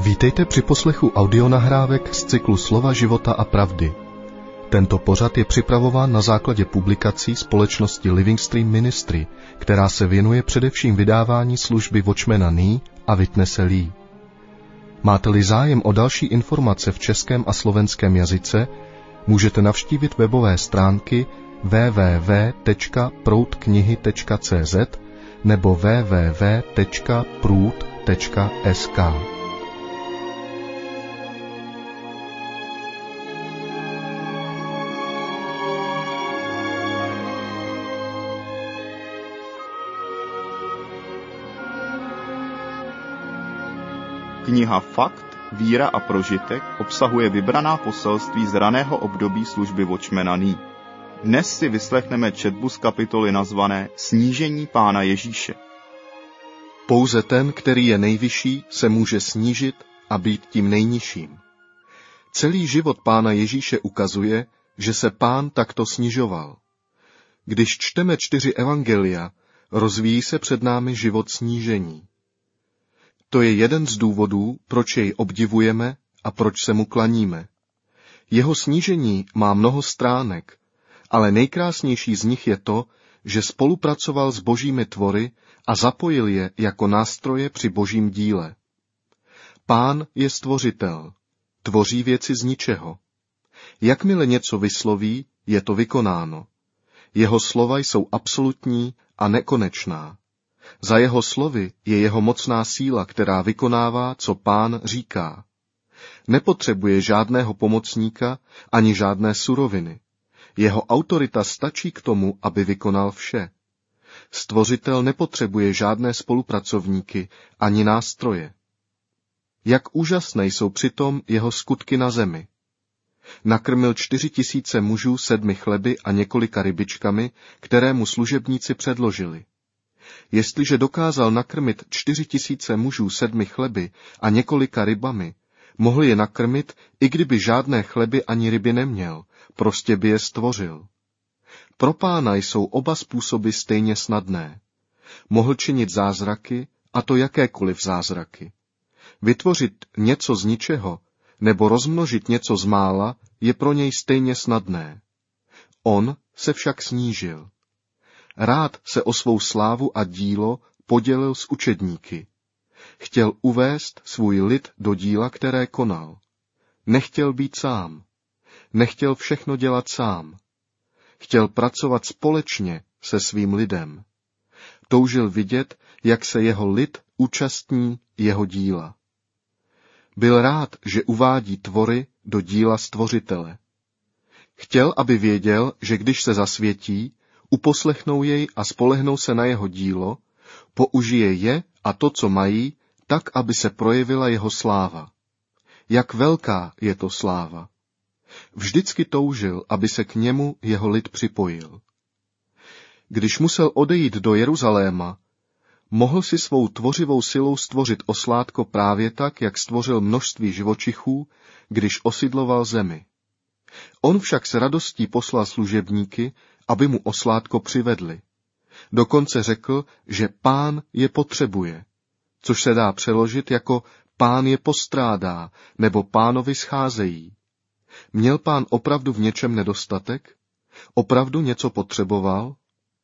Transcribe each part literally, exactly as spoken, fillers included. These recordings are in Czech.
Vítejte při poslechu audionahrávek z cyklu Slova života a pravdy. Tento pořad je připravován na základě publikací společnosti Living Stream Ministry, která se věnuje především vydávání služby Watchmana Nee a Witnesse Lee. Máte-li zájem o další informace v českém a slovenském jazyce, můžete navštívit webové stránky w w w tečka proud knihy tečka c z nebo w w w tečka proud tečka s k. Kniha Fakt, víra a prožitek obsahuje vybraná poselství z raného období služby Watchmana Nee. Dnes si vyslechneme četbu z kapitoly nazvané Snížení Pána Ježíše. Pouze ten, který je nejvyšší, se může snížit a být tím nejnižším. Celý život Pána Ježíše ukazuje, že se Pán takto snižoval. Když čteme čtyři evangelia, rozvíjí se před námi život snížení. To je jeden z důvodů, proč jej obdivujeme a proč se mu klaníme. Jeho snížení má mnoho stránek, ale nejkrásnější z nich je to, že spolupracoval s božími tvory a zapojil je jako nástroje při božím díle. Pán je stvořitel, tvoří věci z ničeho. Jakmile něco vysloví, je to vykonáno. Jeho slova jsou absolutní a nekonečná. Za jeho slovy je jeho mocná síla, která vykonává, co Pán říká. Nepotřebuje žádného pomocníka ani žádné suroviny. Jeho autorita stačí k tomu, aby vykonal vše. Stvořitel nepotřebuje žádné spolupracovníky ani nástroje. Jak úžasné jsou přitom jeho skutky na zemi. Nakrmil čtyři tisíce mužů sedmi chleby a několika rybičkami, které mu služebníci předložili. Jestliže dokázal nakrmit čtyři tisíce mužů sedmi chleby a několika rybami, mohl je nakrmit, i kdyby žádné chleby ani ryby neměl, prostě by je stvořil. Pro Pána jsou oba způsoby stejně snadné. Mohl činit zázraky, a to jakékoliv zázraky. Vytvořit něco z ničeho, nebo rozmnožit něco z mála, je pro něj stejně snadné. On se však snížil. Rád se o svou slávu a dílo podělil s učedníky. Chtěl uvést svůj lid do díla, které konal. Nechtěl být sám. Nechtěl všechno dělat sám. Chtěl pracovat společně se svým lidem. Toužil vidět, jak se jeho lid účastní jeho díla. Byl rád, že uvádí tvory do díla stvořitele. Chtěl, aby věděl, že když se zasvětí, uposlechnou jej a spolehnou se na jeho dílo, použije je a to, co mají, tak, aby se projevila jeho sláva. Jak velká je to sláva. Vždycky toužil, aby se k němu jeho lid připojil. Když musel odejít do Jeruzaléma, mohl si svou tvořivou silou stvořit oslátko právě tak, jak stvořil množství živočichů, když osidloval zemi. On však s radostí poslal služebníky, aby mu oslátko přivedli. Dokonce řekl, že Pán je potřebuje, což se dá přeložit jako Pán je postrádá, nebo Pánovi scházejí. Měl Pán opravdu v něčem nedostatek? Opravdu něco potřeboval?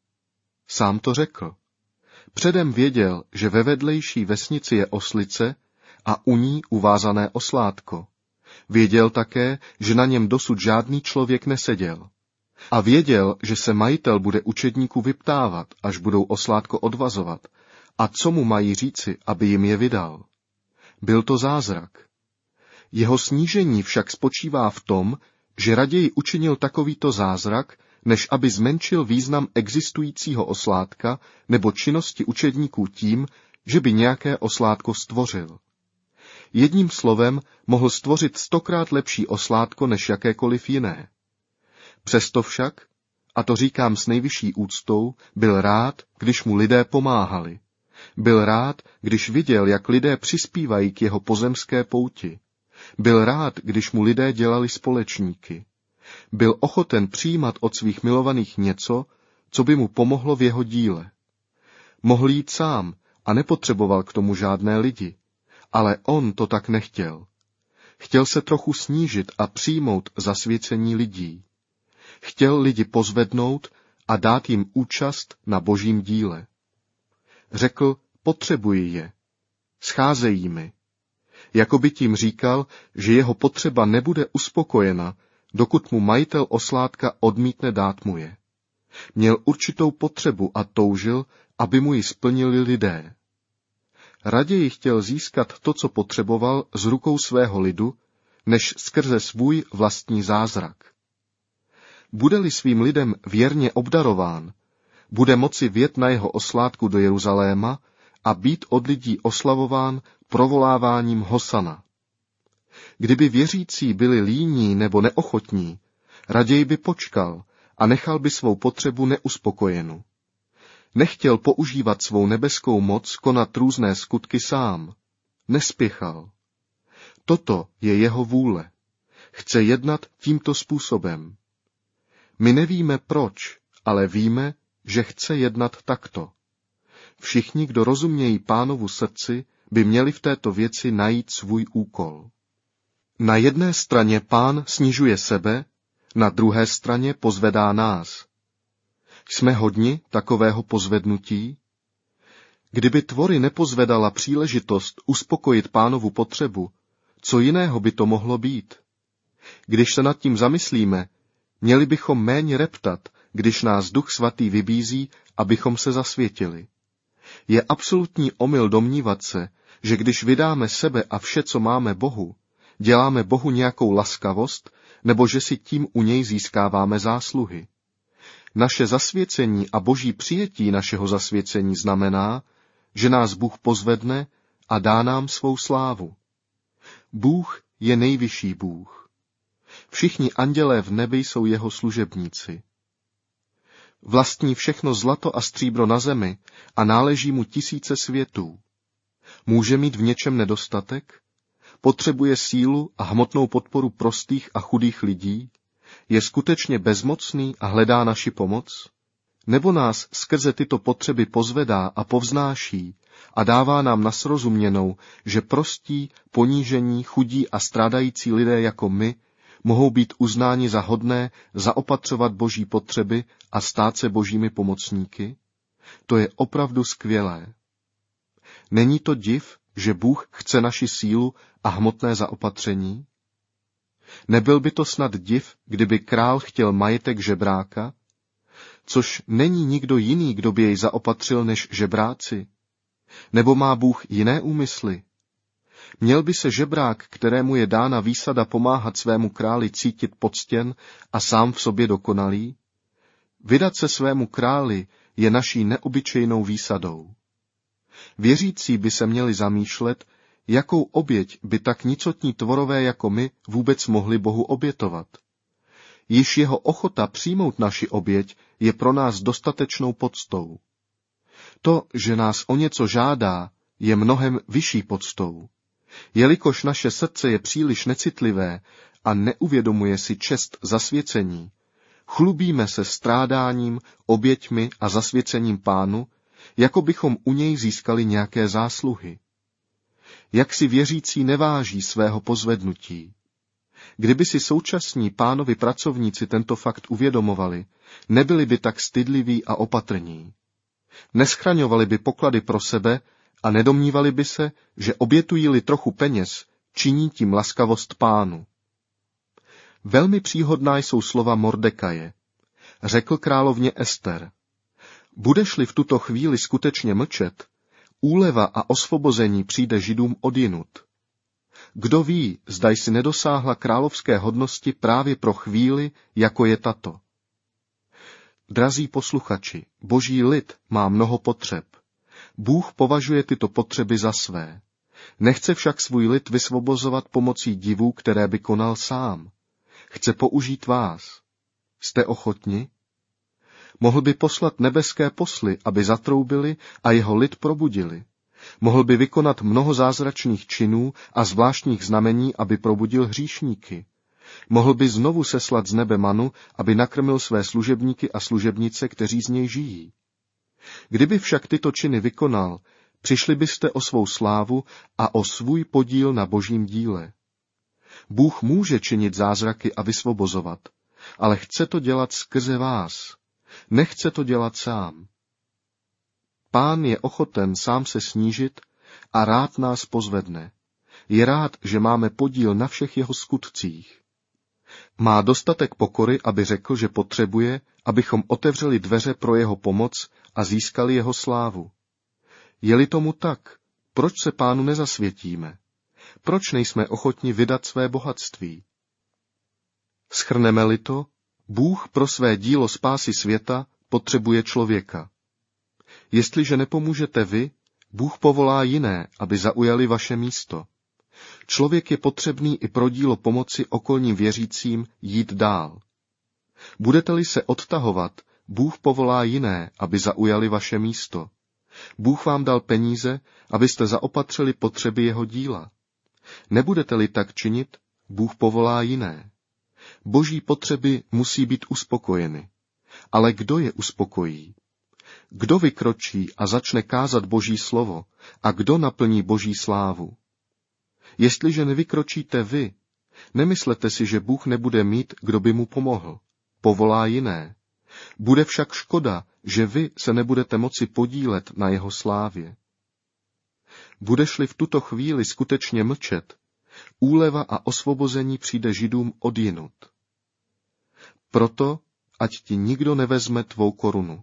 Sám to řekl. Předem věděl, že ve vedlejší vesnici je oslice a u ní uvázané oslátko. Věděl také, že na něm dosud žádný člověk neseděl. A věděl, že se majitel bude učedníků vyptávat, až budou oslátko odvazovat, a co mu mají říci, aby jim je vydal. Byl to zázrak. Jeho snížení však spočívá v tom, že raději učinil takovýto zázrak, než aby zmenšil význam existujícího oslátka nebo činnosti učedníků tím, že by nějaké oslátko stvořil. Jedním slovem mohl stvořit stokrát lepší oslátko než jakékoliv jiné. Přesto však, a to říkám s nejvyšší úctou, byl rád, když mu lidé pomáhali. Byl rád, když viděl, jak lidé přispívají k jeho pozemské pouti. Byl rád, když mu lidé dělali společníky. Byl ochoten přijímat od svých milovaných něco, co by mu pomohlo v jeho díle. Mohl jít sám a nepotřeboval k tomu žádné lidi, Ale on to tak nechtěl. Chtěl se trochu snížit a přijmout zasvěcení lidí. Chtěl lidi pozvednout a dát jim účast na božím díle. Řekl, potřebuji je. Scházejí mi. Jakoby tím říkal, že jeho potřeba nebude uspokojena, dokud mu majitel osládka odmítne dát mu je. Měl určitou potřebu a toužil, aby mu ji splnili lidé. Raději chtěl získat to, co potřeboval, z rukou svého lidu, než skrze svůj vlastní zázrak. Bude-li svým lidem věrně obdarován, bude moci vjet na jeho oslátku do Jeruzaléma a být od lidí oslavován provoláváním Hosana. Kdyby věřící byli líní nebo neochotní, raději by počkal a nechal by svou potřebu neuspokojenu. Nechtěl používat svou nebeskou moc konat různé skutky sám. Nespěchal. Toto je jeho vůle. Chce jednat tímto způsobem. My nevíme proč, ale víme, že chce jednat takto. Všichni, kdo rozumějí Pánovu srdci, by měli v této věci najít svůj úkol. Na jedné straně Pán snižuje sebe, na druhé straně pozvedá nás. Jsme hodni takového pozvednutí? Kdyby tvory nepozvedala příležitost uspokojit Pánovu potřebu, co jiného by to mohlo být? Když se nad tím zamyslíme, měli bychom méně reptat, když nás Duch Svatý vybízí, abychom se zasvětili. Je absolutní omyl domnívat se, že když vydáme sebe a vše, co máme Bohu, děláme Bohu nějakou laskavost, nebo že si tím u něj získáváme zásluhy. Naše zasvěcení a boží přijetí našeho zasvěcení znamená, že nás Bůh pozvedne a dá nám svou slávu. Bůh je nejvyšší Bůh. Všichni andělé v nebi jsou jeho služebníci. Vlastní všechno zlato a stříbro na zemi a náleží mu tisíce světů. Může mít v něčem nedostatek? Potřebuje sílu a hmotnou podporu prostých a chudých lidí? Je skutečně bezmocný a hledá naši pomoc? Nebo nás skrze tyto potřeby pozvedá a povznáší a dává nám na srozuměnou, že prostí, ponížení, chudí a strádající lidé jako my mohou být uznáni za hodné zaopatřovat boží potřeby a stát se božími pomocníky? To je opravdu skvělé. Není to div, že Bůh chce naši sílu a hmotné zaopatření? Nebyl by to snad div, kdyby král chtěl majetek žebráka, což není nikdo jiný, kdo by jej zaopatřil než žebráci? Nebo má Bůh jiné úmysly? Měl by se žebrák, kterému je dána výsada pomáhat svému králi, cítit poctěn a sám v sobě dokonalý? Vydat se svému králi je naší neobyčejnou výsadou. Věřící by se měli zamýšlet, jakou oběť by tak nicotní tvorové jako my vůbec mohli Bohu obětovat. Již jeho ochota přijmout naši oběť je pro nás dostatečnou poctou. To, že nás o něco žádá, je mnohem vyšší poctou. Jelikož naše srdce je příliš necitlivé a neuvědomuje si čest zasvěcení, chlubíme se strádáním, oběťmi a zasvěcením Pánu, jako bychom u něj získali nějaké zásluhy. Jak si věřící neváží svého pozvednutí. Kdyby si současní Pánovi pracovníci tento fakt uvědomovali, nebyli by tak stydliví a opatrní. Neschraňovali by poklady pro sebe a nedomnívali by se, že obětují-li trochu peněz, činí tím laskavost Pánu. Velmi příhodná jsou slova Mordekaje. Řekl královně Ester: budeš-li v tuto chvíli skutečně mlčet, úleva a osvobození přijde Židům odjinud. Kdo ví, zda jsi nedosáhla královské hodnosti právě pro chvíli, jako je tato. Drazí posluchači, boží lid má mnoho potřeb. Bůh považuje tyto potřeby za své. Nechce však svůj lid vysvobozovat pomocí divů, které by konal sám. Chce použít vás. Jste ochotni? Mohl by poslat nebeské posly, aby zatroubili a jeho lid probudili. Mohl by vykonat mnoho zázračných činů a zvláštních znamení, aby probudil hříšníky. Mohl by znovu seslat z nebe manu, aby nakrmil své služebníky a služebnice, kteří z něj žijí. Kdyby však tyto činy vykonal, přišli byste o svou slávu a o svůj podíl na božím díle. Bůh může činit zázraky a vysvobozovat, ale chce to dělat skrze vás. Nechce to dělat sám. Pán je ochoten sám se snížit a rád nás pozvedne. Je rád, že máme podíl na všech jeho skutcích. Má dostatek pokory, aby řekl, že potřebuje, abychom otevřeli dveře pro jeho pomoc a získali jeho slávu. Je-li tomu tak, proč se Pánu nezasvětíme? Proč nejsme ochotni vydat své bohatství? Shrneme-li to, Bůh pro své dílo spásy světa potřebuje člověka. Jestliže nepomůžete vy, Bůh povolá jiné, aby zaujali vaše místo. Člověk je potřebný i pro dílo pomoci okolním věřícím jít dál. Budete-li se odtahovat, Bůh povolá jiné, aby zaujali vaše místo. Bůh vám dal peníze, abyste zaopatřili potřeby jeho díla. Nebudete-li tak činit, Bůh povolá jiné. Boží potřeby musí být uspokojeny. Ale kdo je uspokojí? Kdo vykročí a začne kázat Boží slovo a kdo naplní Boží slávu? Jestliže nevykročíte vy, nemyslete si, že Bůh nebude mít, kdo by mu pomohl. Povolá jiné. Bude však škoda, že vy se nebudete moci podílet na jeho slávě. Budeš-li v tuto chvíli skutečně mlčet, úleva a osvobození přijde Židům odjinud. Proto, ať ti nikdo nevezme tvou korunu.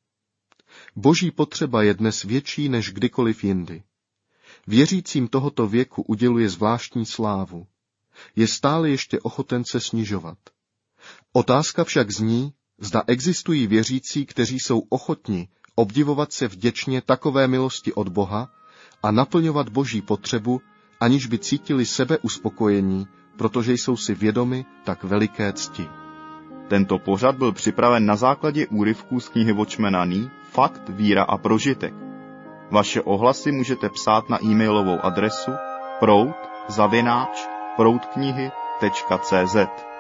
Boží potřeba je dnes větší než kdykoliv jindy. Věřícím tohoto věku uděluje zvláštní slávu. Je stále ještě ochoten se snižovat. Otázka však zní, zda existují věřící, kteří jsou ochotni obdivovat se vděčně takové milosti od Boha a naplňovat Boží potřebu, aniž by cítili sebe uspokojení, protože jsou si vědomi tak veliké cti. Tento pořad byl připraven na základě úryvků z knihy Watchmana Nee Fakt, víra a prožitek. Vaše ohlasy můžete psát na e-mailovou adresu proud zavináč proudknihy tečka cé zet.